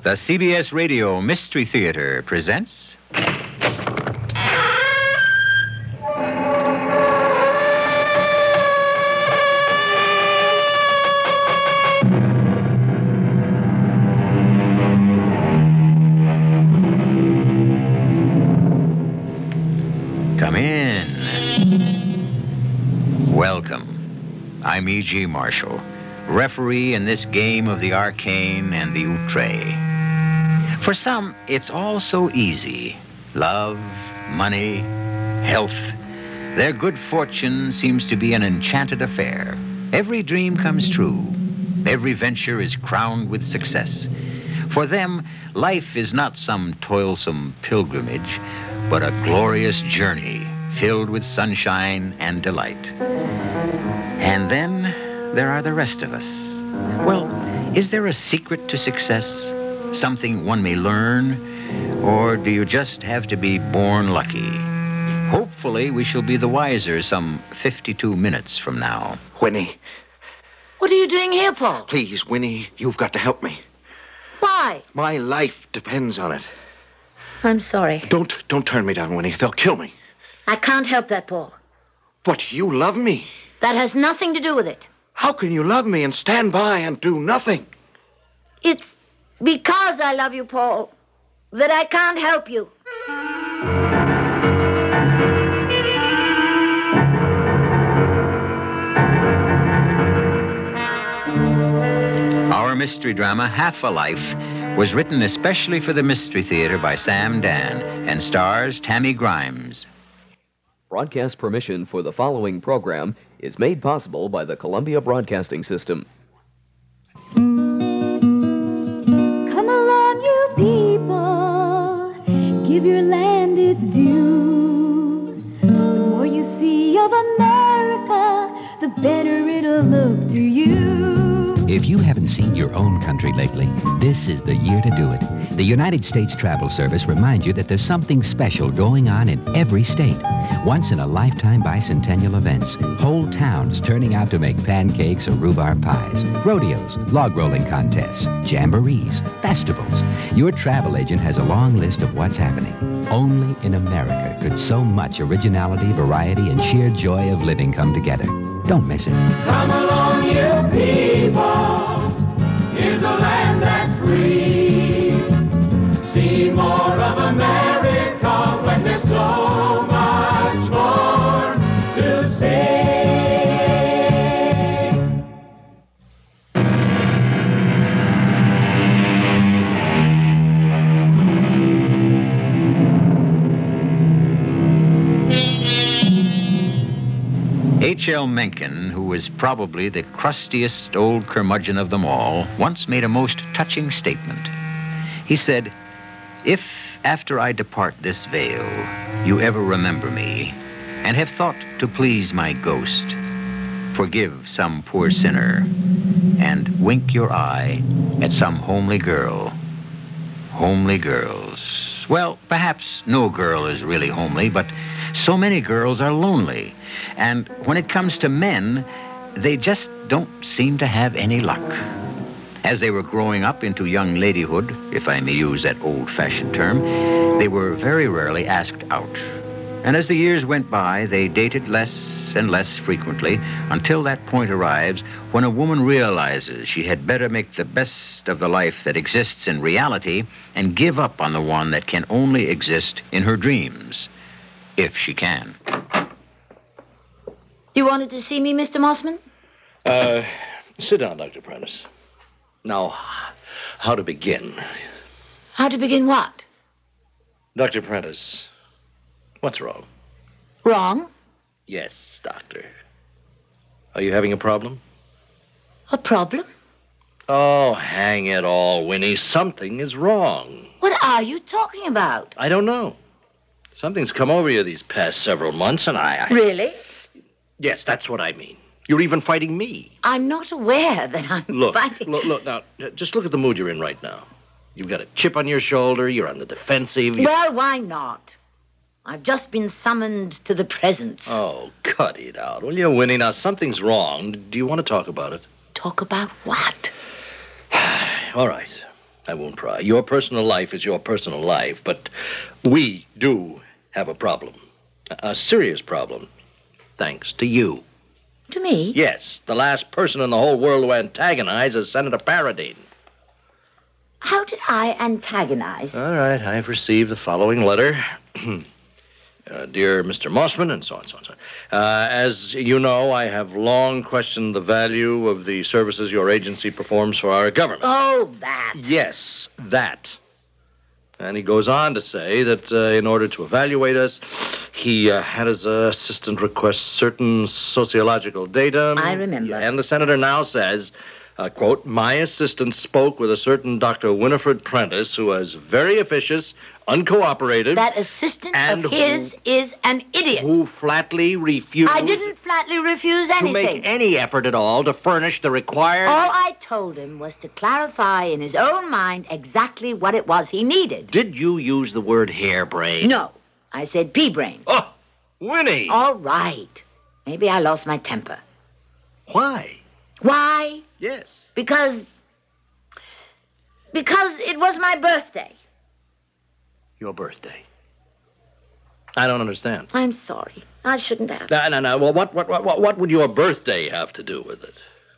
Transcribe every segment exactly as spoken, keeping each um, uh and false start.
The C B S Radio Mystery Theater presents... Come in. Welcome. I'm E G. Marshall, referee in this game of the arcane and the outre. For some, it's all so easy. Love, money, health. Their good fortune seems to be an enchanted affair. Every dream comes true. Every venture is crowned with success. For them, life is not some toilsome pilgrimage, but a glorious journey filled with sunshine and delight. And then there are the rest of us. Well, is there a secret to success? Something one may learn? Or do you just have to be born lucky? Hopefully, we shall be the wiser some fifty-two minutes from now. Winnie. What are you doing here, Paul? Please, Winnie, you've got to help me. Why? My life depends on it. I'm sorry. Don't, don't turn me down, Winnie. They'll kill me. I can't help that, Paul. But you love me. That has nothing to do with it. How can you love me and stand by and do nothing? It's because I love you, Paul, that I can't help you. Our mystery drama, Half a Life, was written especially for the Mystery Theater by Sam Dan and stars Tammy Grimes. Broadcast permission for the following program is made possible by the Columbia Broadcasting System. Come along, you people, give your land its due. The more you see of America, the better it'll look to you. If you haven't seen your own country lately, this is the year to do it. The United States Travel Service reminds you that there's something special going on in every state. Once-in-a-lifetime bicentennial events, whole towns turning out to make pancakes or rhubarb pies, rodeos, log rolling contests, jamborees, festivals. Your travel agent has a long list of what's happening. Only in America could so much originality, variety, and sheer joy of living come together. Don't miss it. Come along, you people. Here's a land that's free. See more of America when there's so much more to say. H L. Mencken, who was probably the crustiest old curmudgeon of them all, once made a most touching statement. He said, "If, after I depart this vale, you ever remember me, and have thought to please my ghost, forgive some poor sinner, and wink your eye at some homely girl." Homely girls. Well, perhaps no girl is really homely, but so many girls are lonely. And when it comes to men, they just don't seem to have any luck. As they were growing up into young ladyhood, if I may use that old-fashioned term, they were very rarely asked out. And as the years went by, they dated less and less frequently until that point arrives when a woman realizes she had better make the best of the life that exists in reality and give up on the one that can only exist in her dreams, if she can. You wanted to see me, Mister Mossman? Uh, sit down, Doctor Prentice. Now, how to begin? How to begin what? Doctor Prentice, what's wrong? Wrong? Yes, Doctor. Are you having a problem? A problem? Oh, hang it all, Winnie. Something is wrong. What are you talking about? I don't know. Something's come over you these past several months, and I... I... Really? Yes, that's what I mean. You're even fighting me. I'm not aware that I'm look, fighting... Look, look, now, just look at the mood you're in right now. You've got a chip on your shoulder, you're on the defensive... You... Well, why not? I've just been summoned to the presence. Oh, cut it out, will you, Winnie? Now, something's wrong. Do you want to talk about it? Talk about what? All right. I won't pry. Your personal life is your personal life, but we do have a problem. A serious problem. Thanks to you. To me? Yes, the last person in the whole world who antagonizes Senator Paradine. How did I antagonize? All right, I've received the following letter. uh, dear Mister Mossman, and so on, so on, so on. Uh, as you know, I have long questioned the value of the services your agency performs for our government. Oh, that. Yes, that. And he goes on to say that uh, in order to evaluate us, he uh, had his uh, assistant request certain sociological data. I remember. Yeah, and the senator now says, uh, quote, my assistant spoke with a certain Doctor Winifred Prentice, who was very officious, uncooperative. That assistant and of his who, is an idiot. Who flatly refused... I didn't flatly refuse anything. To make any effort at all to furnish the required... All I told him was to clarify in his own mind exactly what it was he needed. Did you use the word harebrained? No. I said pea-brain. Oh, Winnie! All right. Maybe I lost my temper. Why? Why? Yes. Because... Because it was my birthday. Your birthday. I don't understand. I'm sorry. I shouldn't have. No, no, no. Well, what, what, what, what would your birthday have to do with it?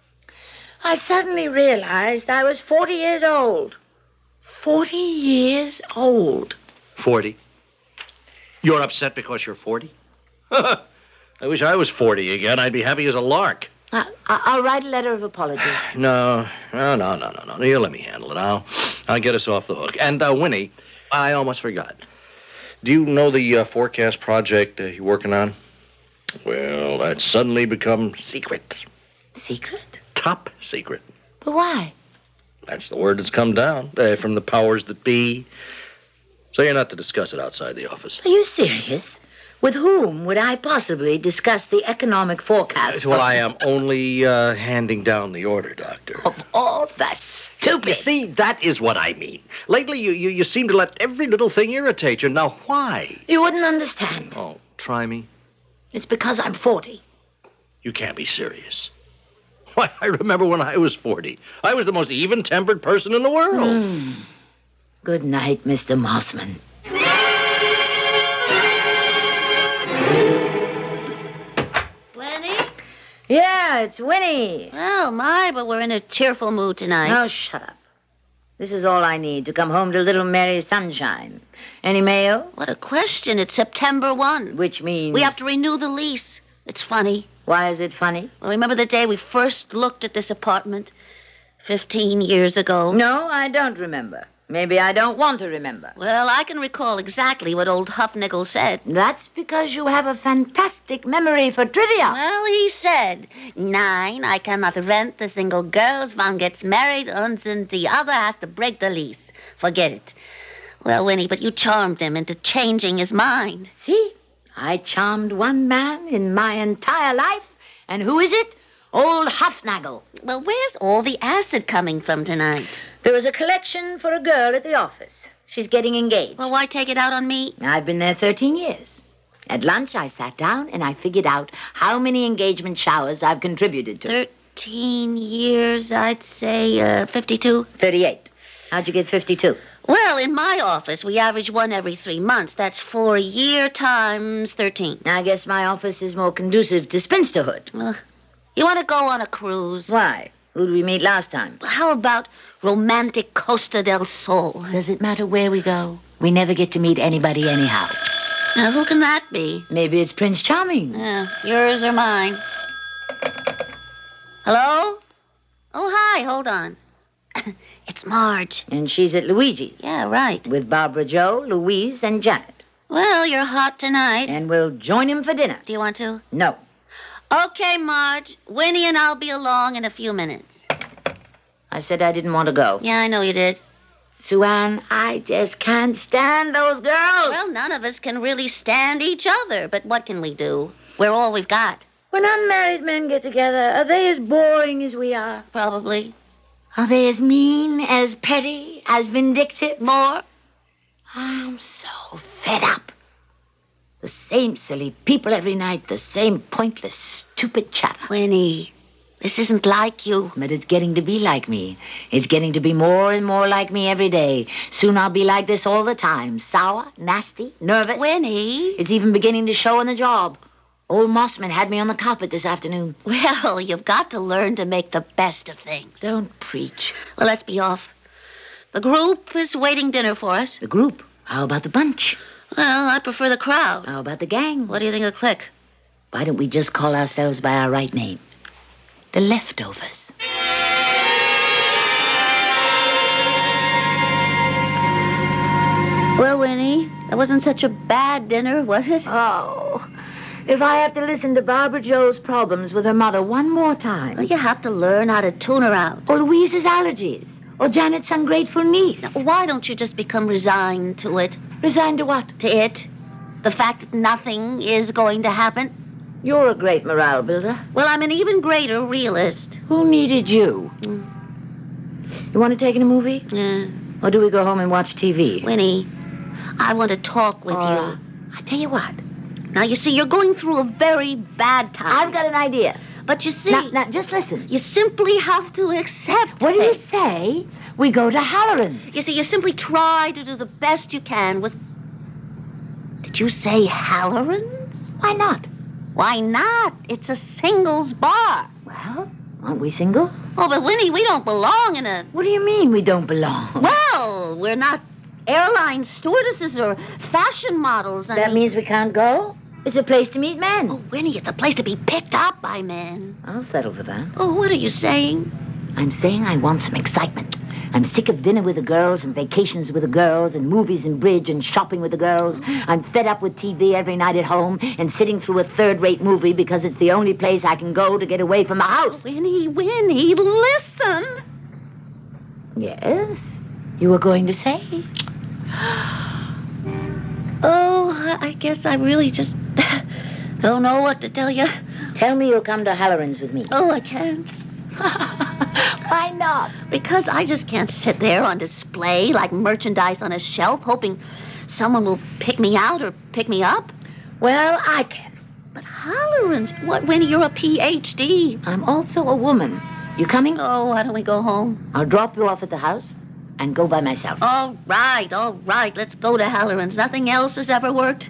I suddenly realized I was forty years old. Forty years old. Forty? You're upset because you're forty? I wish I was forty again. I'd be happy as a lark. I, I'll write a letter of apology. No, no, no, no, no, no. You let me handle it. I'll, I'll get us off the hook. And, uh, Winnie, I almost forgot. Do you know the uh, forecast project uh, you're working on? Well, that's suddenly become secret. Secret? Top secret. But why? That's the word that's come down uh, from the powers that be. So you're not to discuss it outside the office. Are you serious? With whom would I possibly discuss the economic forecast? Well, I am only uh, handing down the order, Doctor. Of all the stupid... You see, that is what I mean. Lately, you, you, you seem to let every little thing irritate you. Now, why? You wouldn't understand. Oh, try me. It's because I'm forty. You can't be serious. Why, I remember when I was forty. I was the most even-tempered person in the world. Mm. Good night, Mister Mossman. Winnie? Yeah, it's Winnie. Oh, my, but we're in a cheerful mood tonight. Now, shut up. This is all I need to come home to little Mary Sunshine. Any mail? What a question. It's September first. Which means... We have to renew the lease. It's funny. Why is it funny? Well, remember the day we first looked at this apartment? Fifteen years ago. No, I don't remember. Maybe I don't want to remember. Well, I can recall exactly what old Huffnickel said. That's because you have a fantastic memory for trivia. Well, he said, Nine, I cannot rent the single girls. One gets married, and then the other has to break the lease. Forget it. Well, Winnie, but you charmed him into changing his mind. See? I charmed one man in my entire life. And who is it? Old Huffnagel. Well, where's all the acid coming from tonight? There was a collection for a girl at the office. She's getting engaged. Well, why take it out on me? I've been there thirteen years. At lunch, I sat down and I figured out how many engagement showers I've contributed to. Thirteen years, I'd say uh, fifty-two. Thirty-eight. How'd you get fifty-two? Well, in my office, we average one every three months. That's for a year times thirteen. I guess my office is more conducive to spinsterhood. Uh, you want to go on a cruise? Why? Who did we meet last time? How about romantic Costa del Sol? Does it matter where we go? We never get to meet anybody anyhow. Now, who can that be? Maybe it's Prince Charming. Yeah, yours or mine. Hello? Oh, hi, hold on. It's Marge. And she's at Luigi's. Yeah, right. With Barbara Joe, Louise, and Janet. Well, you're hot tonight. And we'll join him for dinner. Do you want to? No. Okay, Marge. Winnie and I'll be along in a few minutes. I said I didn't want to go. Yeah, I know you did. Sue Ann, I just can't stand those girls. Well, none of us can really stand each other, but what can we do? We're all we've got. When unmarried men get together, are they as boring as we are? Probably. Are they as mean, as petty, as vindictive? More. I'm so fed up. The same silly people every night, the same pointless, stupid chatter. Winnie, This isn't like you. But it's getting to be like me. It's getting to be more and more like me every day. Soon I'll be like this all the time. Sour, nasty, nervous. Winnie. It's even beginning to show on the job. Old Mossman had me on the carpet this afternoon. Well, you've got to learn to make the best of things. Don't preach. Well, let's be off. The group is waiting dinner for us. The group? How about the bunch? Well, I prefer the crowd. How about the gang? What do you think of Click? Why don't we just call ourselves by our right name? The Leftovers. Well, Winnie, that wasn't such a bad dinner, was it? Oh, if I have to listen to Barbara Jo's problems with her mother one more time. Well, you have to learn how to tune her out. Or Louise's allergies. Or Janet's ungrateful niece. Now, why don't you just become resigned to it? Resigned to what? To it. The fact that nothing is going to happen. You're a great morale builder. Well, I'm an even greater realist. Who needed you? Mm. You want to take in a movie? Yeah. Or do we go home and watch T V? Winnie, I want to talk with Uh, you. I tell you what. Now, you see, you're going through a very bad time. I've got an idea. But you see... Now, now, just listen. You simply have to accept What do you it. say? We go to Halloran's. You see, you simply try to do the best you can with... Did you say Halloran's? Why not? Why not? It's a singles bar. Well, aren't we single? Oh, but Winnie, we don't belong in a... What do you mean we don't belong? Well, we're not airline stewardesses or fashion models. I that mean... means we can't go? It's a place to meet men. Oh, Winnie, it's a place to be picked up by men. I'll settle for that. Oh, what are you saying? I'm saying I want some excitement. I'm sick of dinner with the girls and vacations with the girls and movies and bridge and shopping with the girls. I'm fed up with T V every night at home and sitting through a third-rate movie because it's the only place I can go to get away from the house. Winnie, Winnie, listen. Yes? You were going to say? Oh, I guess I really just don't know what to tell you. Tell me you'll come to Halloran's with me. Oh, I can't. Why not? Because I just can't sit there on display like merchandise on a shelf hoping someone will pick me out or pick me up. Well, I can. But Halloran's, what, Winnie, you're a P H D. I'm also a woman. You coming? Oh, why don't we go home? I'll drop you off at the house and go by myself. All right, all right. Let's go to Halloran's. Nothing else has ever worked.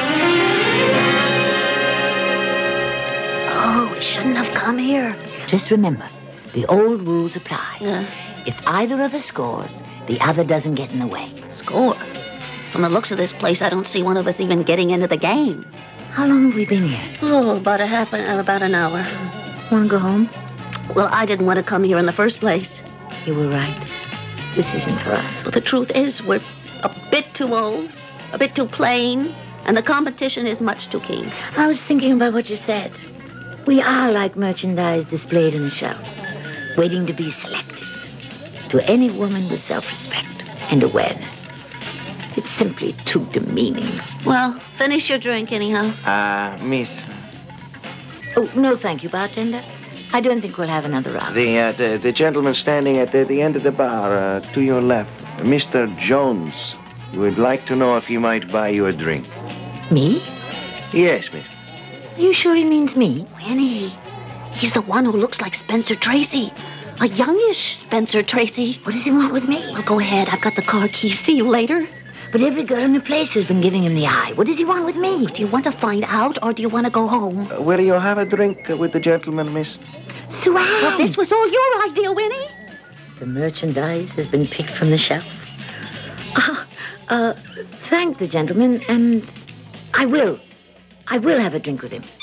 Oh, we shouldn't have come here. Just remember, the old rules apply. Yeah. If either of us scores, the other doesn't get in the way. Score? From the looks of this place, I don't see one of us even getting into the game. How long have we been here? Oh, about a half, an, about an hour. Want to go home? Well, I didn't want to come here in the first place. You were right. This isn't for us. Well, the truth is, we're a bit too old, a bit too plain, and the competition is much too keen. I was thinking about what you said. We are like merchandise displayed in a shelf, waiting to be selected. To any woman with self-respect and awareness. It's simply too demeaning. Well, finish your drink anyhow. Uh, miss, Oh, no, thank you, bartender. I don't think we'll have another round. the, uh, the, the gentleman standing at the, the end of the bar, uh, to your left, Mister Jones, would like to know if he might buy you a drink. Me? Yes, miss. Are you sure he means me? Winnie, he's the one who looks like Spencer Tracy. A youngish Spencer Tracy. What does he want with me? Well, go ahead. I've got the car key. See you later. But every girl in the place has been giving him the eye. What does he want with me? Do you want to find out, or do you want to go home? Uh, will you have a drink uh, with the gentleman, miss? Suan! Well, this was all your idea, Winnie. The merchandise has been picked from the shelf. Uh, uh, thank the gentleman, and I will. I will have a drink with him.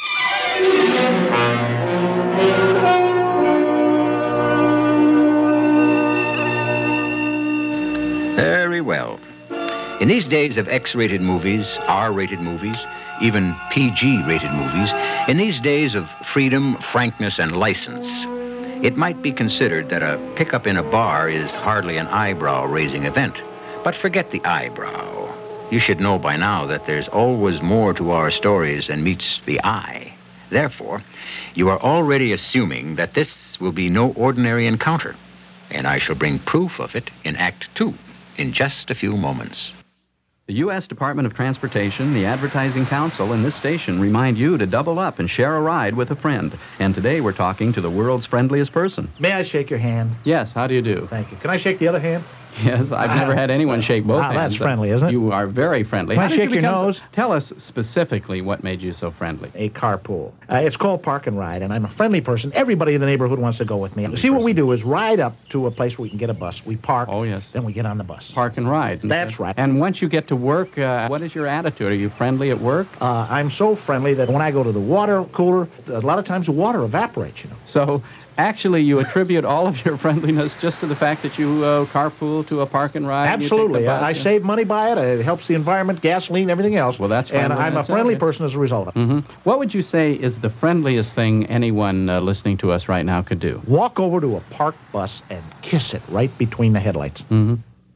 Very well. In these days of X-rated movies, R-rated movies, even P G-rated movies, in these days of freedom, frankness, and license, it might be considered that a pickup in a bar is hardly an eyebrow-raising event. But forget the eyebrow. You should know by now that there's always more to our stories than meets the eye. Therefore, you are already assuming that this will be no ordinary encounter, and I shall bring proof of it in Act Two in just a few moments. The U S Department of Transportation, the Advertising Council, and this station remind you to double up and share a ride with a friend. And today we're talking to the world's friendliest person. May I shake your hand? Yes, how do you do? Thank you. Can I shake the other hand? Yes, I've never had anyone shake both Ah, hands. that's friendly, isn't it? You are very friendly. Can I How did you shake your become so- nose? Tell us specifically what made you so friendly. A carpool. Uh, it's called Park and Ride, and I'm a friendly person. Everybody in the neighborhood wants to go with me. See, what we do is ride up to a place where we can get a bus. We park. Oh, yes. Then we get on the bus. Park and ride. That's right. And once you get to work, uh, what is your attitude? Are you friendly at work? Uh, I'm so friendly that when I go to the water cooler, a lot of times the water evaporates, you know. So, actually, you attribute all of your friendliness just to the fact that you uh, carpool to a park and ride? and you take the Absolutely. bus, I, I yeah? save money by it. It helps the environment, gasoline, everything else. Well, that's And friendly I'm in a itself, friendly yeah. person as a result of it. Mm-hmm. What would you say is the friendliest thing anyone uh, listening to us right now could do? Walk over to a parked bus and kiss it right between the headlights. Mm-hmm.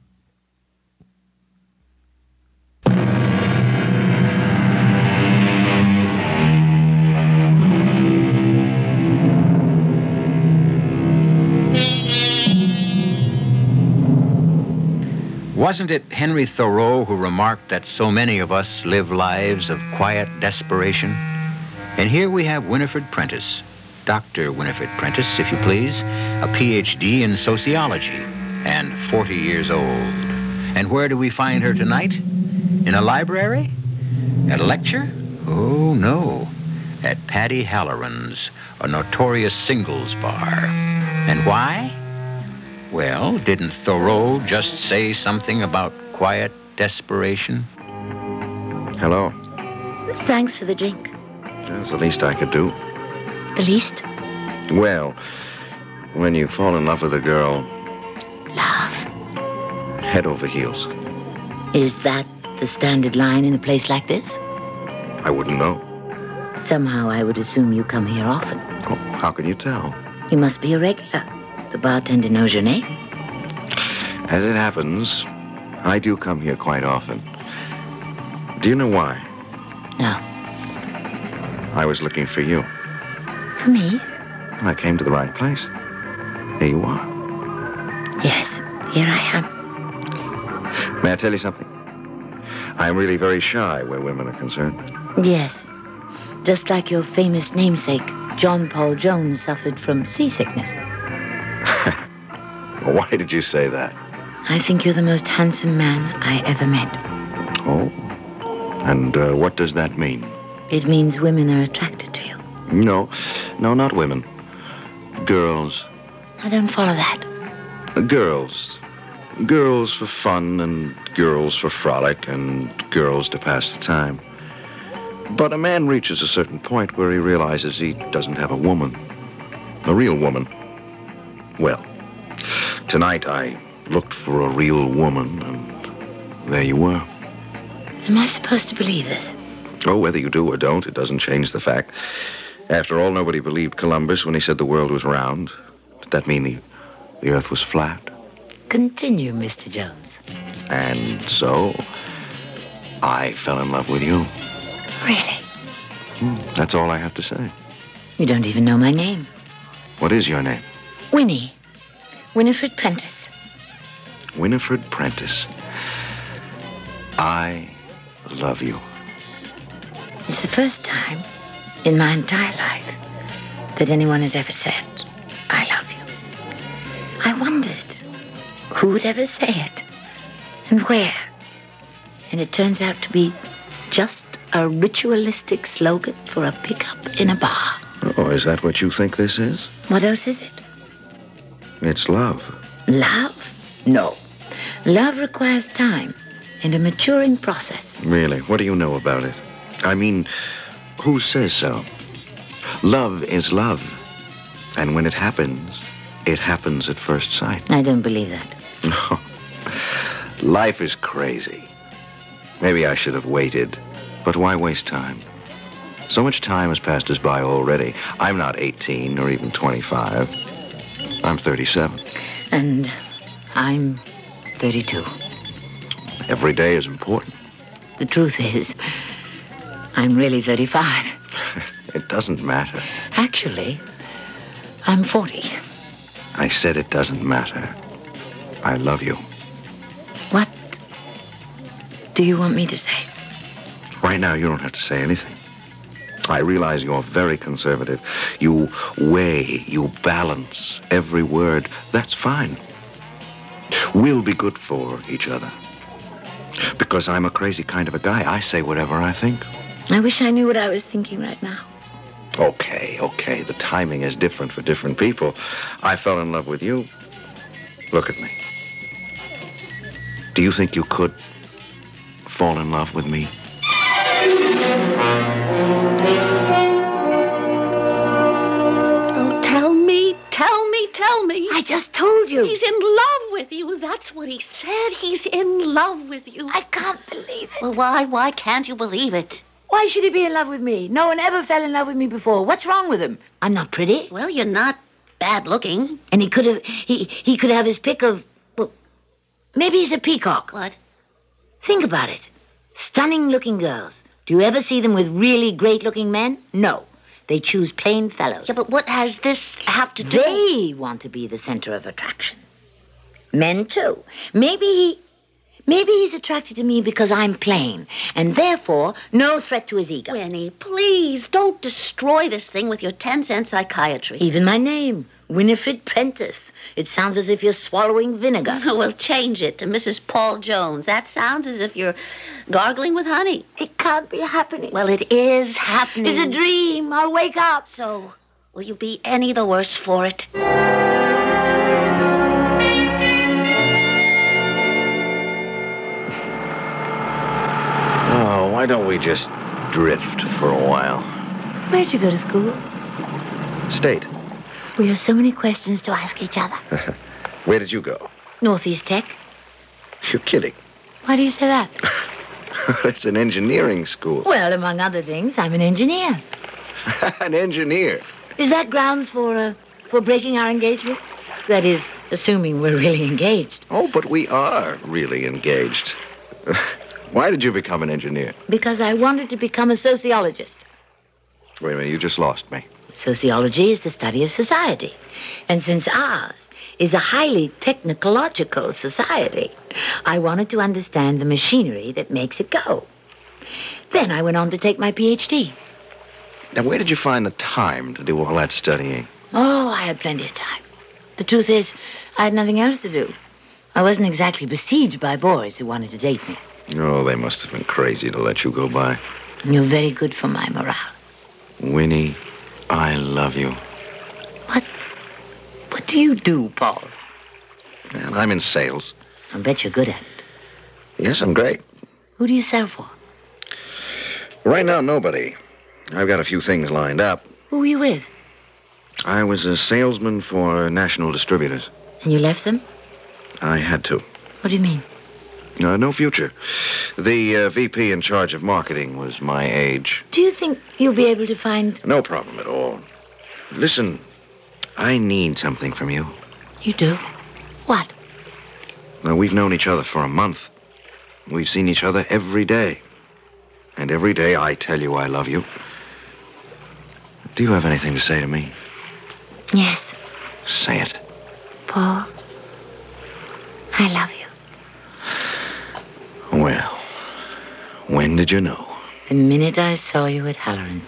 Wasn't it Henry Thoreau who remarked that so many of us live lives of quiet desperation? And here we have Winifred Prentice, Doctor Winifred Prentice, if you please, a P H D in sociology, and forty years old. And where do we find her tonight? In a library? At a lecture? Oh, no. At Paddy Halloran's, a notorious singles bar. And why? Well, didn't Thoreau just say something about quiet desperation? Hello. Thanks for the drink. That's the least I could do. The least? Well, when you fall in love with a girl, Love. head over heels. Is that the standard line in a place like this? I wouldn't know. Somehow I would assume you come here often. Oh, how can you tell? You must be a regular. The bartender knows your name. As it happens, I do come here quite often. Do you know why? No. I was looking for you. For me? I came to the right place. Here you are. Yes, here I am. May I tell you something? I'm really very shy where women are concerned. Yes. Just like your famous namesake, John Paul Jones, suffered from seasickness. Why did you say that? I think you're the most handsome man I ever met. Oh? And uh, what does that mean? It means women are attracted to you. No, no, not women. Girls. I don't follow that. Uh, girls. Girls for fun and girls for frolic and girls to pass the time. But a man reaches a certain point where he realizes he doesn't have a woman. A real woman. Well, tonight I looked for a real woman, and there you were. Am I supposed to believe this? Oh, whether you do or don't, it doesn't change the fact. After all, nobody believed Columbus when he said the world was round. Did that mean the, the earth was flat? Continue, Mister Jones. And so, I fell in love with you. Really? Hmm, that's all I have to say. You don't even know my name. What is your name? Winnie. Winifred Prentice. Winifred Prentice. I love you. It's the first time in my entire life that anyone has ever said, I love you. I wondered who would ever say it and where. And it turns out to be just a ritualistic slogan for a pickup in a bar. Oh, is that what you think this is? What else is it? It's love. Love? No. Love requires time and a maturing process. Really? What do you know about it? I mean, who says so? Love is love. And when it happens, it happens at first sight. I don't believe that. No. Life is crazy. Maybe I should have waited. But why waste time? So much time has passed us by already. I'm not eighteen or even twenty-five. I'm thirty-seven. And I'm thirty-two. Every day is important. The truth is, I'm really thirty-five. It doesn't matter. Actually, I'm forty. I said it doesn't matter. I love you. What do you want me to say? Right now, you don't have to say anything. I realize you're very conservative. You weigh, you balance every word. That's fine. We'll be good for each other. Because I'm a crazy kind of a guy. I say whatever I think. I wish I knew what I was thinking right now. Okay, okay. The timing is different for different people. I fell in love with you. Look at me. Do you think you could fall in love with me? Oh, tell me, tell me, tell me. I just told you. He's in love with you. That's what he said. He's in love with you. I can't believe it. Well, why, why can't you believe it? Why should he be in love with me? No one ever fell in love with me before. What's wrong with him? I'm not pretty. Well, you're not bad looking. And he could have, he, he could have his pick of, well, maybe he's a peacock. What? Think about it. Stunning looking girls. Do you ever see them with really great looking men? No. They choose plain fellows. Yeah, but what has this have to do? They want to be the center of attraction. Men, too. Maybe he... Maybe he's attracted to me because I'm plain, and therefore no threat to his ego. Winnie, please, don't destroy this thing with your ten-cent psychiatry. Even my name, Winifred Prentice. It sounds as if you're swallowing vinegar. Well, change it to Missus Paul Jones. That sounds as if you're gargling with honey. It can't be happening. Well, it is happening. It's a dream. I'll wake up. So, will you be any the worse for it? Oh, why don't we just drift for a while? Where'd you go to school? State. We have so many questions to ask each other. Where did you go? Northeast Tech. You're kidding. Why do you say that? It's an engineering school. Well, among other things, I'm an engineer. An engineer? Is that grounds for, uh, for breaking our engagement? That is, assuming we're really engaged. Oh, but we are really engaged. Why did you become an engineer? Because I wanted to become a sociologist. Wait a minute, you just lost me. Sociology is the study of society. And since ours is a highly technological society, I wanted to understand the machinery that makes it go. Then I went on to take my P H D. Now, where did you find the time to do all that studying? Oh, I had plenty of time. The truth is, I had nothing else to do. I wasn't exactly besieged by boys who wanted to date me. Oh, they must have been crazy to let you go by. You're very good for my morale. Winnie, I love you. What? What do you do, Paul? Well, I'm in sales. I bet you're good at it. Yes, I'm great. Who do you sell for? Right now, nobody. I've got a few things lined up. Who were you with? I was a salesman for national distributors. And you left them? I had to. What do you mean? Uh, no future. The uh, V P in charge of marketing was my age. Do you think you'll be able to find... No problem at all. Listen, I need something from you. You do? What? Now, we've known each other for a month. We've seen each other every day. And every day I tell you I love you. Do you have anything to say to me? Yes. Say it. Paul, I love you. Well, when did you know? The minute I saw you at Halloran's.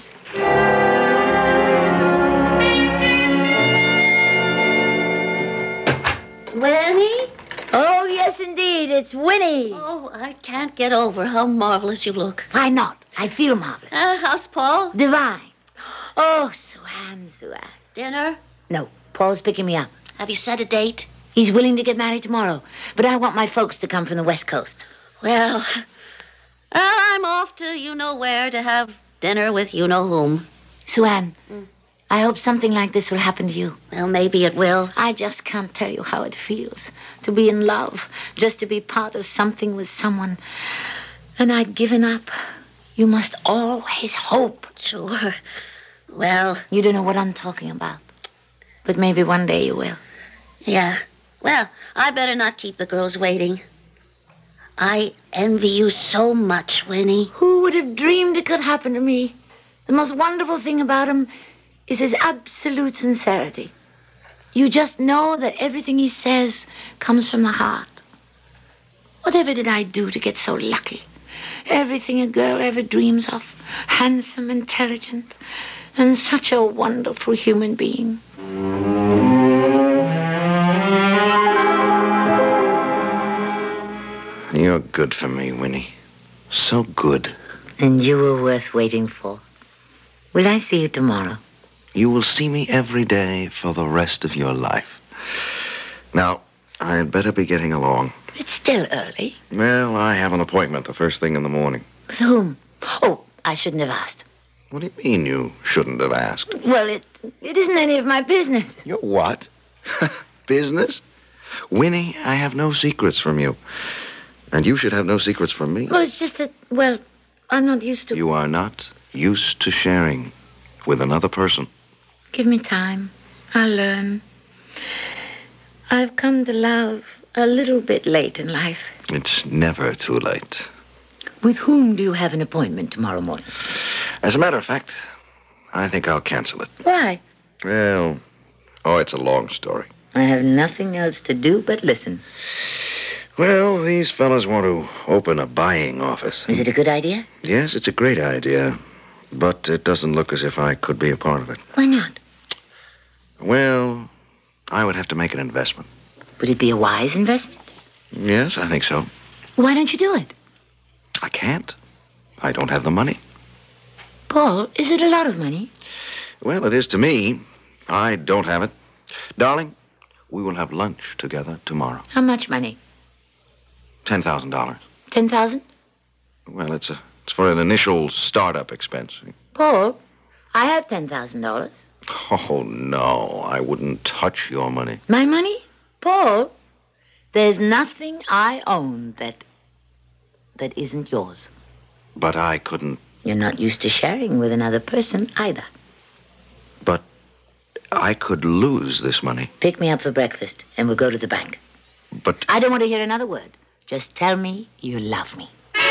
Winnie? Oh, yes, indeed. It's Winnie. Oh, I can't get over how marvelous you look. Why not? I feel marvelous. Uh, how's Paul? Divine. Oh, Suan, Suan. Dinner? No, Paul's picking me up. Have you set a date? He's willing to get married tomorrow, but I want my folks to come from the West Coast. Well, well, I'm off to you-know-where to have dinner with you-know-whom. Suan, mm. I hope something like this will happen to you. Well, maybe it will. I just can't tell you how it feels to be in love, just to be part of something with someone. And I'd given up. You must always hope. Sure. Well... You don't know what I'm talking about. But maybe one day you will. Yeah. Well, I better not keep the girls waiting. I envy you so much, Winnie. Who would have dreamed it could happen to me? The most wonderful thing about him is his absolute sincerity. You just know that everything he says comes from the heart. Whatever did I do to get so lucky? Everything a girl ever dreams of. Handsome, intelligent, and such a wonderful human being. You're good for me, Winnie. So good. And you were worth waiting for. Will I see you tomorrow? You will see me every day for the rest of your life. Now, I had better be getting along. It's still early. Well, I have an appointment the first thing in the morning. With whom? Oh, I shouldn't have asked. What do you mean you shouldn't have asked? Well, it it isn't any of my business. Your what? Business? Winnie, I have no secrets from you. And you should have no secrets from me. Well, it's just that, well, I'm not used to... You are not used to sharing with another person. Give me time. I'll learn. I've come to love a little bit late in life. It's never too late. With whom do you have an appointment tomorrow morning? As a matter of fact, I think I'll cancel it. Why? Well, oh, it's a long story. I have nothing else to do but listen. Well, these fellas want to open a buying office. Is it a good idea? Yes, it's a great idea. But it doesn't look as if I could be a part of it. Why not? Well, I would have to make an investment. Would it be a wise investment? Yes, I think so. Why don't you do it? I can't. I don't have the money. Paul, is it a lot of money? Well, it is to me. I don't have it. Darling, we will have lunch together tomorrow. How much money? Ten thousand dollars. Ten thousand? Well, it's a it's for an initial startup expense. Paul, I have ten thousand dollars. Oh, no, I wouldn't touch your money. My money? Paul, there's nothing I own that that isn't yours. But I couldn't. You're not used to sharing with another person either. But I could lose this money. Pick me up for breakfast, and we'll go to the bank. But I don't want to hear another word. Just tell me you love me.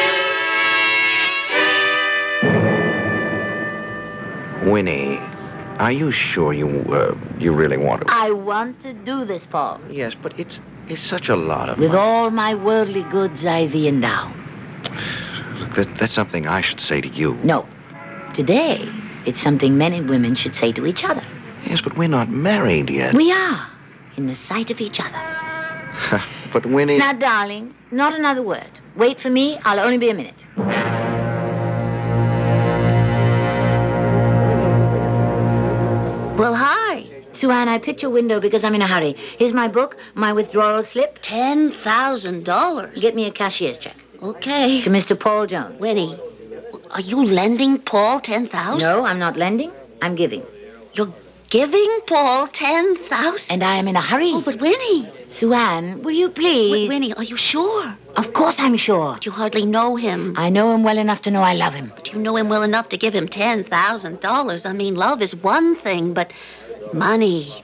Winnie, are you sure you uh, you really want to? I want to do this, Paul. Yes, but it's it's such a lot of With money. all my worldly goods I thee endow. Look, that, that's something I should say to you. No. Today, it's something men and women should say to each other. Yes, but we're not married yet. We are, in the sight of each other. But Winnie... Now, darling, not another word. Wait for me. I'll only be a minute. Well, hi. Sue Ann, I picked your window because I'm in a hurry. Here's my book, my withdrawal slip. Ten thousand dollars. Get me a cashier's check. Okay. To Mister Paul Jones. Winnie, are you lending Paul ten thousand? No, I'm not lending. I'm giving. You're giving Paul ten thousand? And I am in a hurry. Oh, but Winnie. Sue Ann, will you please? Wait, Winnie, are you sure? Of course I'm sure. But you hardly know him. I know him well enough to know I love him. But you know him well enough to give him ten thousand dollars. I mean, love is one thing, but money.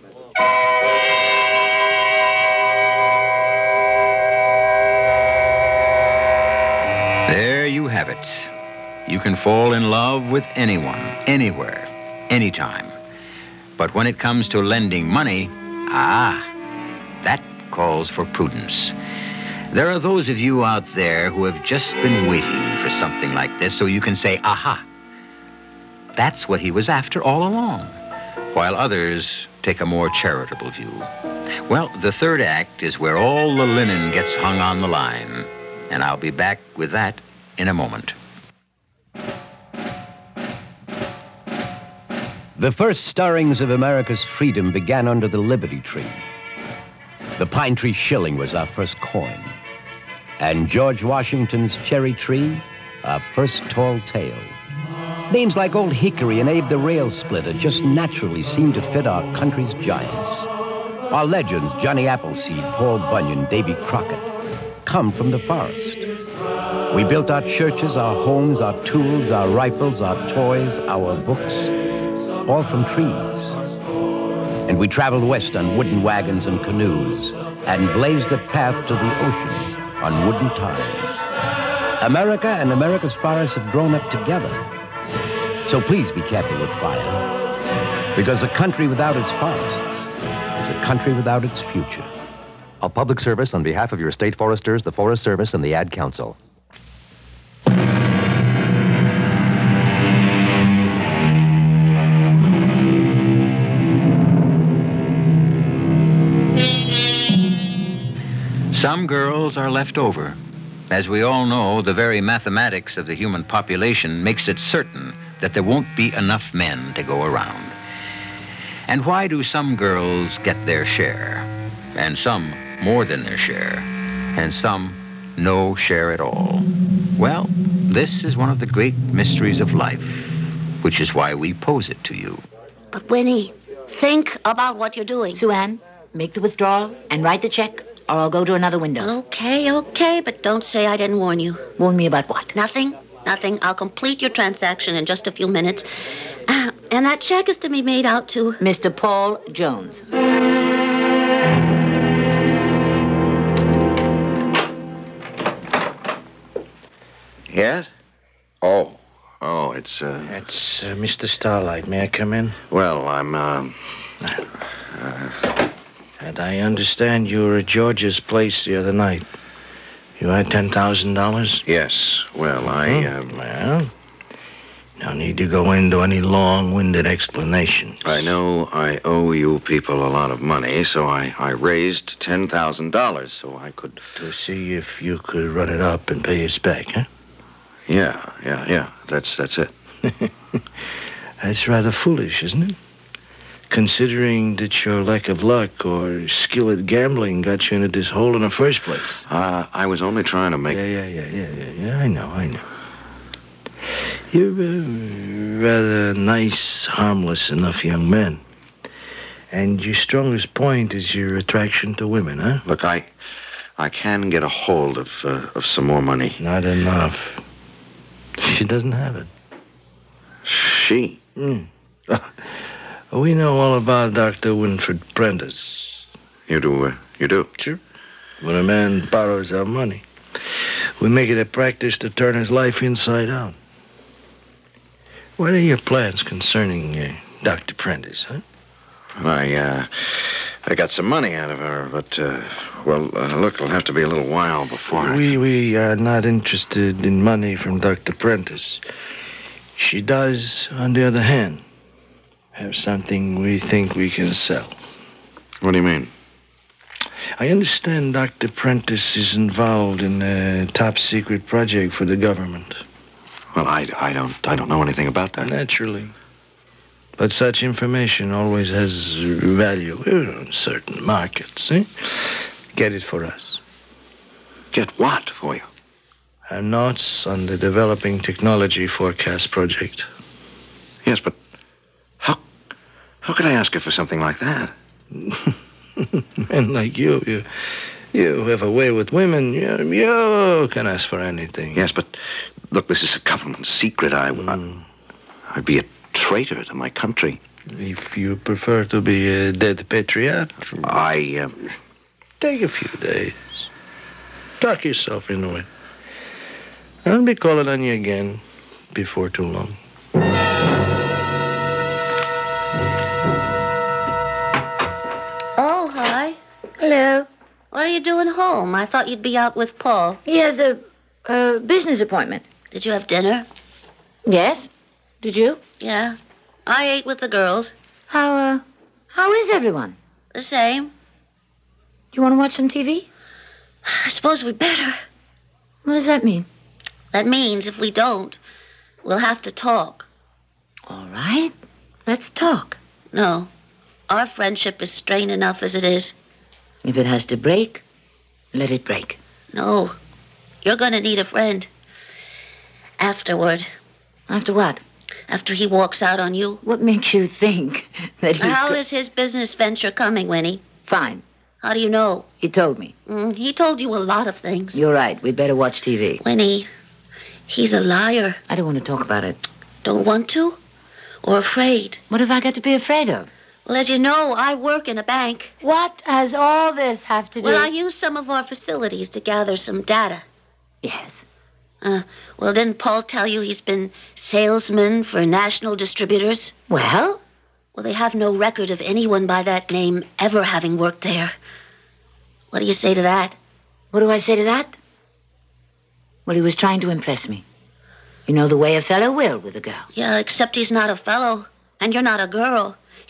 There you have it. You can fall in love with anyone, anywhere, anytime. But when it comes to lending money, ah, that calls for prudence. There are those of you out there who have just been waiting for something like this so you can say, aha, that's what he was after all along, while others take a more charitable view. Well, the third act is where all the linen gets hung on the line, and I'll be back with that in a moment. The first stirrings of America's freedom began under the Liberty Tree. The pine tree shilling was our first coin. And George Washington's cherry tree, our first tall tale. Names like Old Hickory and Abe the Rail Splitter just naturally seemed to fit our country's giants. Our legends, Johnny Appleseed, Paul Bunyan, Davy Crockett, come from the forest. We built our churches, our homes, our tools, our rifles, our toys, our books, all from trees. And we traveled west on wooden wagons and canoes and blazed a path to the ocean on wooden ties. America and America's forests have grown up together. So please be careful with fire, because a country without its forests is a country without its future. A public service on behalf of your state foresters, the Forest Service, and the Ad Council. Some girls are left over. As we all know, the very mathematics of the human population makes it certain that there won't be enough men to go around. And why do some girls get their share, and some more than their share, and some no share at all? Well, this is one of the great mysteries of life, which is why we pose it to you. But, Winnie, think about what you're doing. Sue Ann, make the withdrawal and write the check, or I'll go to another window. Okay, okay, but don't say I didn't warn you. Warn me about what? Nothing, nothing. I'll complete your transaction in just a few minutes. Uh, and that check is to be made out to... Mister Paul Jones. Yes? Oh. Oh, it's, uh... It's uh, Mister Starlight. May I come in? Well, I'm, um... Uh, and I understand you were at George's place the other night. You had ten thousand dollars? Yes. Well, I, Hmm. um... Well, no need to go into any long-winded explanations. I know I owe you people a lot of money, so I, I raised ten thousand dollars so I could... To see if you could run it up and pay us back, huh? Yeah, yeah, yeah. That's, that's it. That's rather foolish, isn't it? Considering that your lack of luck or skill at gambling got you into this hole in the first place. Uh, I was only trying to make... Yeah, yeah, yeah, yeah, yeah, yeah. I know, I know. You're a rather nice, harmless enough young man. And your strongest point is your attraction to women, huh? Look, I... I can get a hold of, uh, of some more money. Not enough. She doesn't have it. She? Hmm. We know all about Doctor Winfred Prentice. You do, uh, you do? Sure. When a man borrows our money, we make it a practice to turn his life inside out. What are your plans concerning uh, Doctor Prentice, huh? I, uh, I got some money out of her, but, uh, well, uh, look, it'll have to be a little while before I... We, we are not interested in money from Doctor Prentice. She does, on the other hand, have something we think we can sell. What do you mean? I understand Doctor Prentice is involved in a top-secret project for the government. Well, I, I don't, I don't know anything about that. Naturally. But such information always has value in certain markets, eh? Get it for us. Get what for you? Our notes on the Developing Technology Forecast Project. Yes, but how, how could I ask her for something like that? Men like you, you, you have a way with women. You, you can ask for anything. Yes, but look, this is a government secret. I, Mm. I, I'd be a traitor to my country. If you prefer to be a dead patriot, I, um... take a few days. Talk yourself into it. I'll be calling on you again before too long. Oh, hi. Hello. What are you doing home? I thought you'd be out with Paul. He has a, a business appointment. Did you have dinner? Yes. Did you? Yeah. I ate with the girls. How, uh, how is everyone? The same. Do you want to watch some T V? I suppose we better. What does that mean? That means if we don't, we'll have to talk. All right. Let's talk. No. Our friendship is strained enough as it is. If it has to break, let it break. No. You're going to need a friend. Afterward. After what? After he walks out on you. What makes you think that he... How could- is his business venture coming, Winnie? Fine. How do you know? He told me. Mm, he told you a lot of things. You're right. We'd better watch T V. Winnie, he's a liar. I don't want to talk about it. Don't want to? Or afraid? What have I got to be afraid of? Well, as you know, I work in a bank. What has all this have to do... Well, I use some of our facilities to gather some data. Yes. Uh, well, didn't Paul tell you he's been salesman for national distributors? Well? Well, they have no record of anyone by that name ever having worked there. What do you say to that? What do I say to that? Well, he was trying to impress me. You know the way a fellow will with a girl. Yeah, except he's not a fellow, and you're not a girl.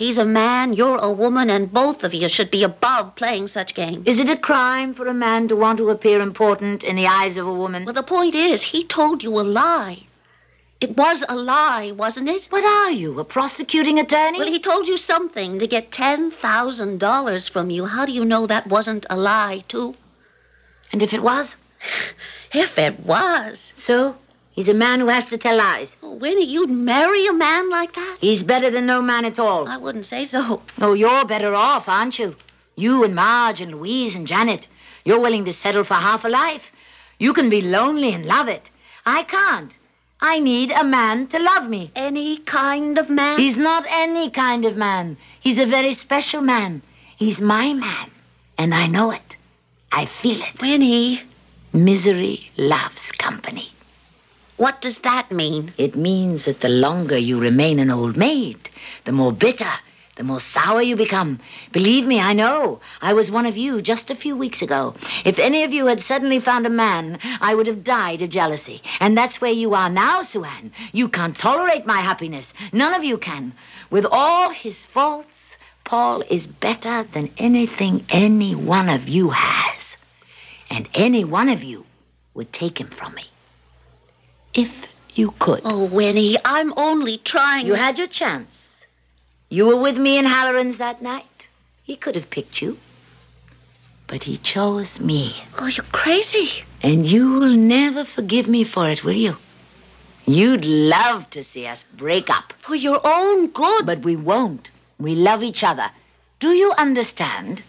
He's a man, you're a woman, and both of you should be above playing such games. Is it a crime for a man to want to appear important in the eyes of a woman? Well, the point is, he told you a lie. It was a lie, wasn't it? What are you, a prosecuting attorney? Well, he told you something to get ten thousand dollars from you. How do you know that wasn't a lie, too? And if it was? If it was. So? He's a man who has to tell lies. Oh, Winnie, you'd marry a man like that? He's better than no man at all. I wouldn't say so. Oh, you're better off, aren't you? You and Marge and Louise and Janet. You're willing to settle for half a life. You can be lonely and love it. I can't. I need a man to love me. Any kind of man? He's not any kind of man. He's a very special man. He's my man. And I know it. I feel it. Winnie. Misery loves company. What does that mean? It means that the longer you remain an old maid, the more bitter, the more sour you become. Believe me, I know. I was one of you just a few weeks ago. If any of you had suddenly found a man, I would have died of jealousy. And that's where you are now, Sue-Ann. You can't tolerate my happiness. None of you can. With all his faults, Paul is better than anything any one of you has. And any one of you would take him from me. If you could. Oh, Winnie, I'm only trying... You had your chance. You were with me in Halloran's that night. He could have picked you. But he chose me. Oh, you're crazy. And you'll never forgive me for it, will you? You'd love to see us break up. For your own good. But we won't. We love each other. Do you understand?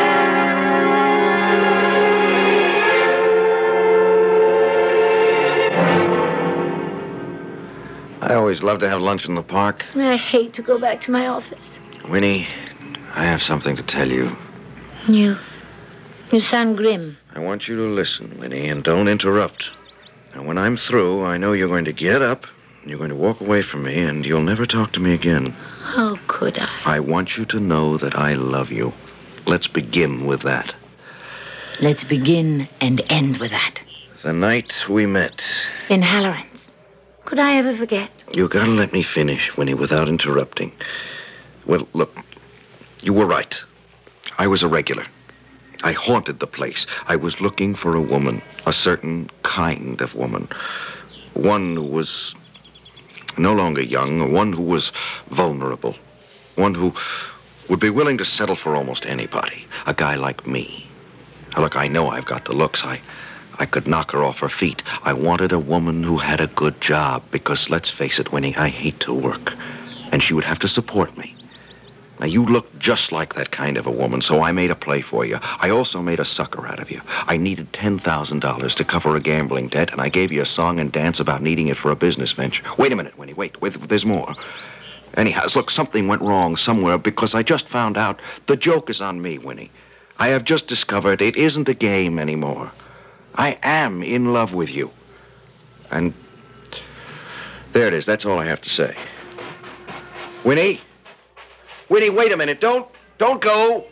I always love to have lunch in the park. I hate to go back to my office. Winnie, I have something to tell you. You... you sound grim. I want you to listen, Winnie, and don't interrupt. Now, when I'm through, I know you're going to get up, and you're going to walk away from me, and you'll never talk to me again. How could I? I want you to know that I love you. Let's begin with that. Let's begin and end with that. The night we met. In Halloran's. Could I ever forget? You gotta let me finish, Winnie, without interrupting. Well, look, you were right. I was a regular. I haunted the place. I was looking for a woman, a certain kind of woman. One who was no longer young, one who was vulnerable, one who would be willing to settle for almost anybody, a guy like me. Now, look, I know I've got the looks. I... I could knock her off her feet. I wanted a woman who had a good job because, let's face it, Winnie, I hate to work. And she would have to support me. Now, you look just like that kind of a woman, so I made a play for you. I also made a sucker out of you. I needed ten thousand dollars to cover a gambling debt, and I gave you a song and dance about needing it for a business venture. Wait a minute, Winnie, wait. wait there's more. Anyhow, look, something went wrong somewhere because I just found out the joke is on me, Winnie. I have just discovered it isn't a game anymore. I am in love with you. And there it is. That's all I have to say. Winnie? Winnie, wait a minute. Don't, don't go.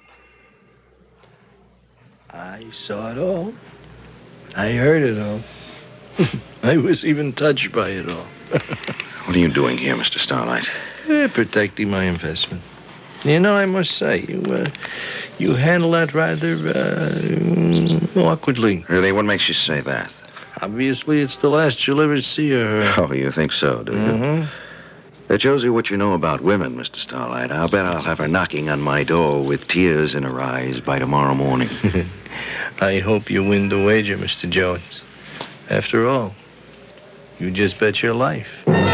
I saw it all. I heard it all. I was even touched by it all. What are you doing here, Mister Starlight? Eh, protecting my investment. You know, I must say, you, uh, you handle that rather, uh, awkwardly. Really? What makes you say that? Obviously, it's the last you'll ever see of her. Oh, you think so, do you? Mm-hmm. That shows you what you know about women, Mister Starlight. I'll bet I'll have her knocking on my door with tears in her eyes by tomorrow morning. I hope you win the wager, Mister Jones. After all, you just bet your life.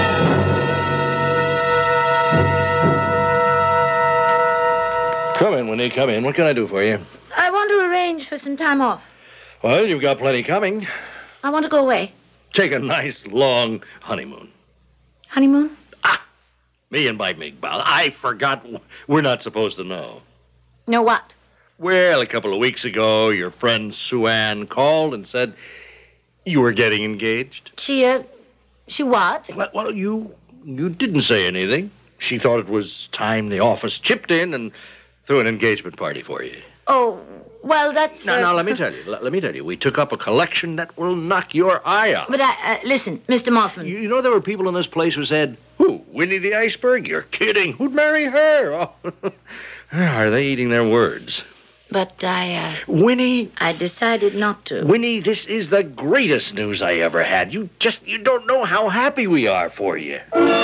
Come in, Winnie, come in. What can I do for you? I want to arrange for some time off. Well, you've got plenty coming. I want to go away. Take a nice, long honeymoon. Honeymoon? Ah, me and Mike Iqbal. I forgot. We're not supposed to know. Know what? Well, a couple of weeks ago, your friend Sue-Ann called and said you were getting engaged. She, uh, she what? Well, well, you, you didn't say anything. She thought it was time the office chipped in and threw an engagement party for you. Oh, well, that's... Now, uh, now, let me tell you. Let, let me tell you. We took up a collection that will knock your eye out. But, I, uh, listen, Mister Mossman. You, you know there were people in this place who said, who? Winnie the Iceberg? You're kidding. Who'd marry her? Oh. Are they eating their words? But I, uh... Winnie? I decided not to. Winnie, this is the greatest news I ever had. You just, you don't know how happy we are for you.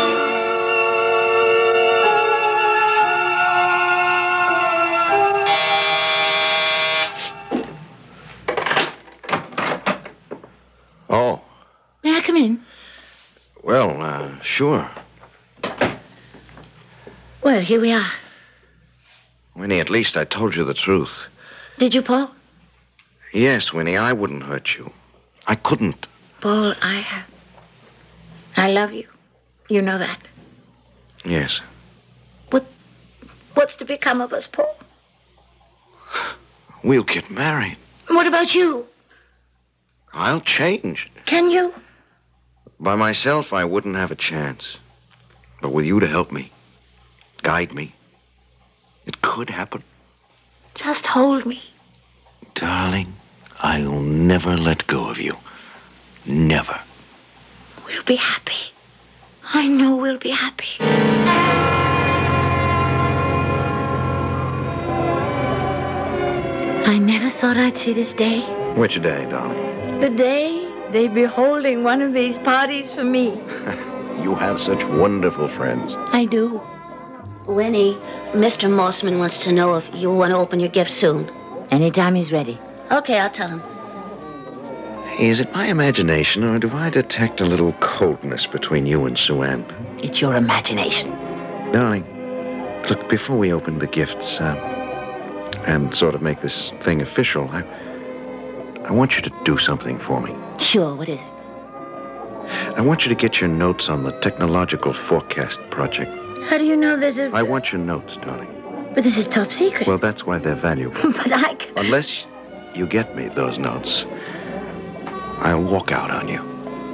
Oh. May I come in? Well, uh, sure. Well, here we are. Winnie, at least I told you the truth. Did you, Paul? Yes, Winnie, I wouldn't hurt you. I couldn't. Paul, I... Uh, I love you. You know that. Yes. What... What's to become of us, Paul? We'll get married. What about you? I'll change. Can you? By myself, I wouldn't have a chance. But with you to help me, guide me, it could happen. Just hold me. Darling, I'll never let go of you. Never. We'll be happy. I know we'll be happy. I never thought I'd see this day. Which day, darling? The day they'd be holding one of these parties for me. You have such wonderful friends. I do. Winnie, Mister Mossman wants to know if you want to open your gift soon. Anytime he's ready. Okay, I'll tell him. Is it my imagination, or do I detect a little coldness between you and Sue Ann? It's your imagination. Darling, look, before we open the gifts, uh, and sort of make this thing official, I, I want you to do something for me. Sure, what is it? I want you to get your notes on the Technological Forecast Project. How do you know there's a... I want your notes, darling. But this is top secret. Well, that's why they're valuable. But I... c- Unless you get me those notes, I'll walk out on you.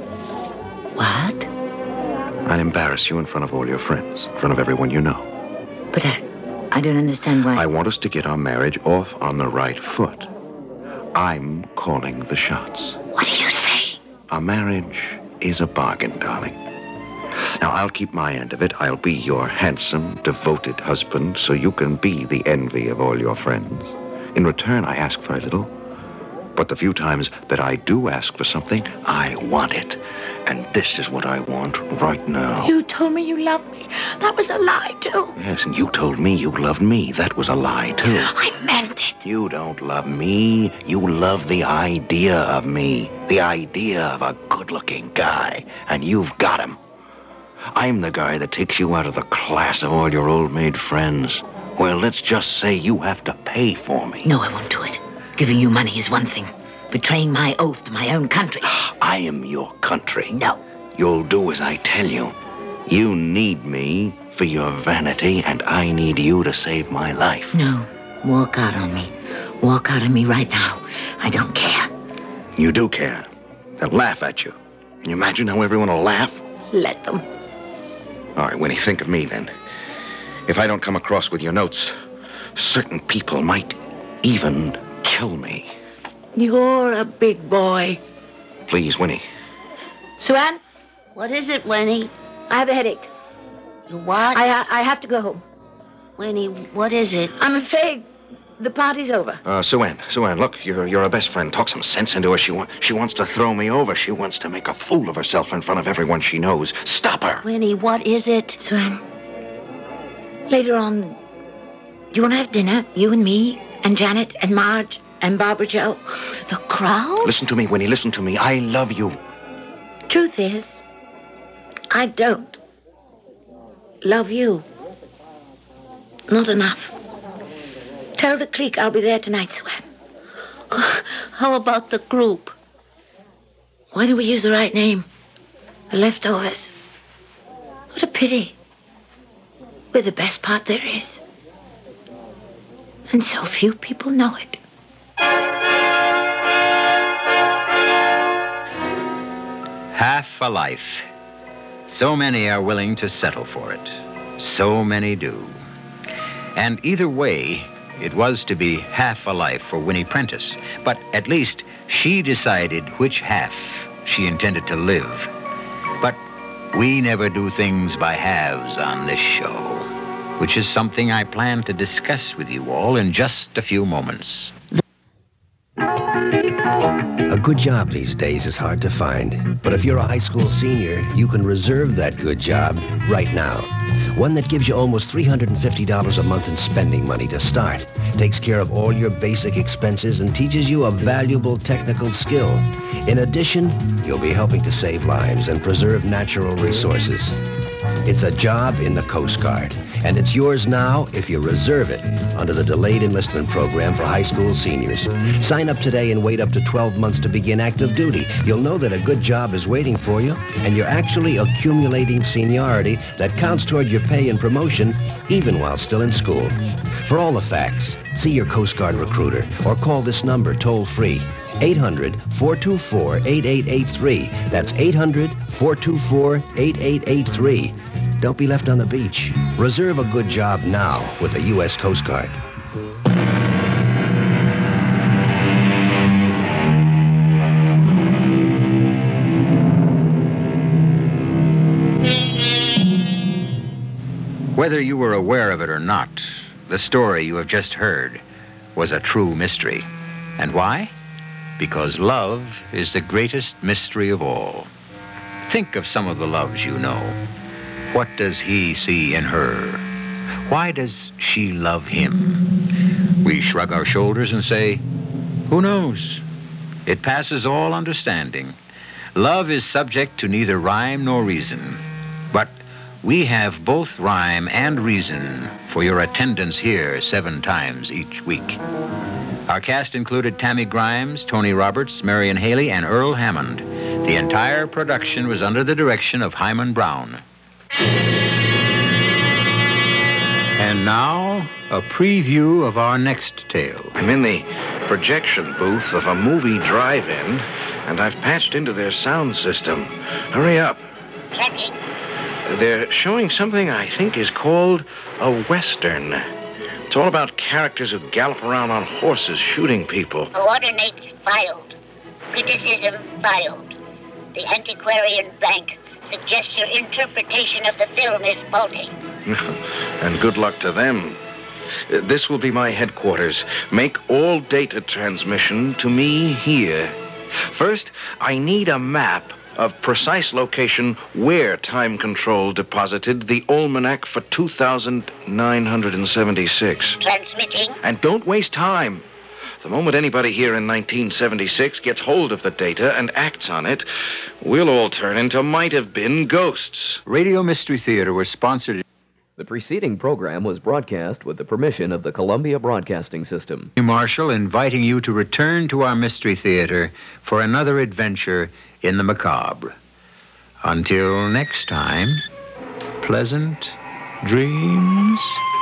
What? I'll embarrass you in front of all your friends, in front of everyone you know. But I... I don't understand why... I want us to get our marriage off on the right foot. I'm calling the shots. What are you saying? Our marriage is a bargain, darling. Now, I'll keep my end of it. I'll be your handsome, devoted husband, so you can be the envy of all your friends. In return, I ask very little. But the few times that I do ask for something, I want it. And this is what I want right now. You told me you loved me. That was a lie, too. Yes, and you told me you loved me. That was a lie, too. I meant it. You don't love me. You love the idea of me. The idea of a good-looking guy. And you've got him. I'm the guy that takes you out of the class of all your old-maid friends. Well, let's just say you have to pay for me. No, I won't do it. Giving you money is one thing. Betraying my oath to my own country. I am your country. No. You'll do as I tell you. You need me for your vanity, and I need you to save my life. No. Walk out on me. Walk out on me right now. I don't care. You do care. They'll laugh at you. Can you imagine how everyone will laugh? Let them. All right, Winnie, think of me then. If I don't come across with your notes, certain people might even kill me. You're a big boy. Please, Winnie. Sue Ann? What is it, Winnie? I have a headache. You what? I, I I have to go home. Winnie, what is it? I'm afraid the party's over. Uh, Sue Ann, Sue Ann, look, you're, you're a best friend. Talk some sense into her. She, wa- she wants to throw me over. She wants to make a fool of herself in front of everyone she knows. Stop her. Winnie, what is it? Sue Ann, later on, do you want to have dinner? You and me, and Janet, and Marge, and Barbara Jo? The crowd? Listen to me, Winnie, listen to me. I love you. Truth is, I don't love you. Not enough. Tell the clique I'll be there tonight, Sue Ann. Oh, how about the group? Why don't we use the right name? The leftovers. What a pity. We're the best part there is. And so few people know it. Half a life. So many are willing to settle for it. So many do. And either way, it was to be half a life for Winnie Prentice. But at least she decided which half she intended to live. But We never do things by halves on this show, which is something I plan to discuss with you all in just a few moments. A good job these days is hard to find. But if you're a high school senior, you can reserve that good job right now. One that gives you almost three hundred fifty dollars a month in spending money to start, takes care of all your basic expenses, and teaches you a valuable technical skill. In addition, you'll be helping to save lives and preserve natural resources. It's a job in the Coast Guard, and it's yours now if you reserve it under the Delayed Enlistment Program for high school seniors. Sign up today and wait up to twelve months to begin active duty. You'll know that a good job is waiting for you, and you're actually accumulating seniority that counts toward your pay and promotion even while still in school. For all the facts, see your Coast Guard recruiter or call this number toll-free, eight hundred, four two four, eight eight eight three. That's eight hundred, four two four, eight eight eight three. Don't be left on the beach. Reserve a good job now with the U S Coast Guard. Whether you were aware of it or not, the story you have just heard was a true mystery. And why? Because love is the greatest mystery of all. Think of some of the loves you know. What does he see in her? Why does she love him? We shrug our shoulders and say, who knows? It passes all understanding. Love is subject to neither rhyme nor reason. But we have both rhyme and reason for your attendance here seven times each week. Our cast included Tammy Grimes, Tony Roberts, Marion Haley, and Earl Hammond. The entire production was under the direction of Hyman Brown. And now, a preview of our next tale. I'm in the projection booth of a movie drive-in, and I've patched into their sound system. Hurry up. Checking. They're showing something I think is called a Western. It's all about characters who gallop around on horses shooting people. Coordinates filed. Criticism filed. The Antiquarian Bank suggests your interpretation of the film is faulty. And good luck to them. This will be my headquarters. Make all data transmission to me here. First, I need a map of precise location where Time Control deposited the almanac for two thousand nine hundred seventy-six. Transmitting. And don't waste time. The moment anybody here in nineteen seventy-six gets hold of the data and acts on it, we'll all turn into might-have-been ghosts. Radio Mystery Theater was sponsored... The preceding program was broadcast with the permission of the Columbia Broadcasting System. Marshall inviting you to return to our Mystery Theater for another adventure in the macabre. Until next time, pleasant dreams.